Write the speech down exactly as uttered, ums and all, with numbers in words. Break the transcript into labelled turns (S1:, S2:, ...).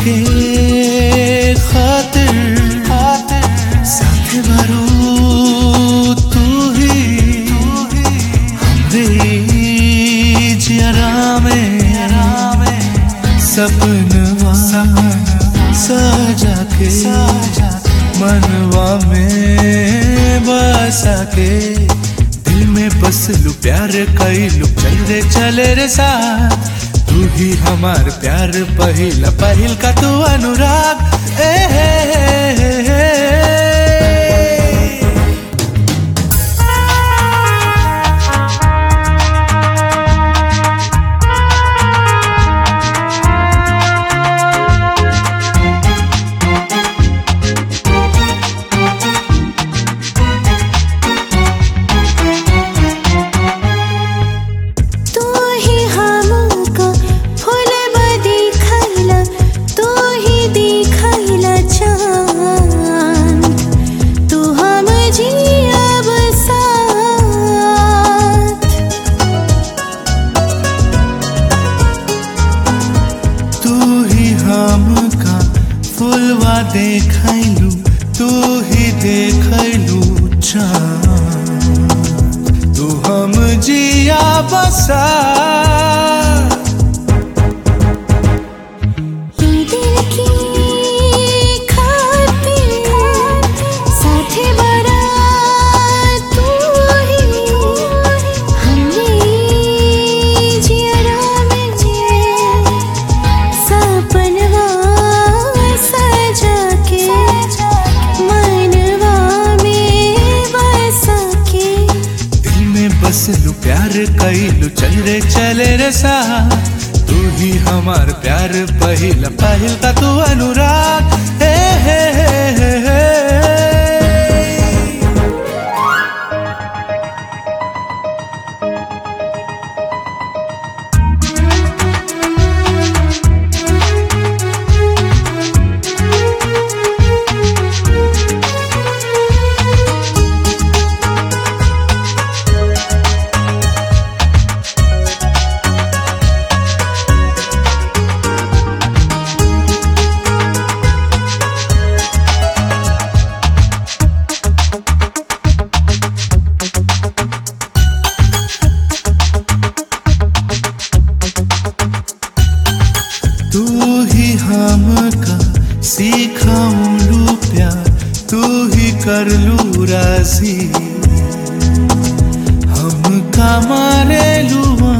S1: के खातिर साथ भरू तू ही हमरे जियरा में सपनवा सजा के मनवा में बसा के दिल में बस लू प्यार कैलू चल रे चले रे साथ तू ही हमार प्यार पहिला पहिल का तू अनुराग ए हे हे हे हे। फुलवा देखलू तू ही देखलू चाँद तू हम जिया बसा लू प्यार कैलू चल रे चले रे साथ तू ही हमार प्यार पहिला पहिल का तू अनुराग हे हे हे हे हे। तू ही हमका सिखाऊलू प्यार तू ही करलू राजी हमका मारेलू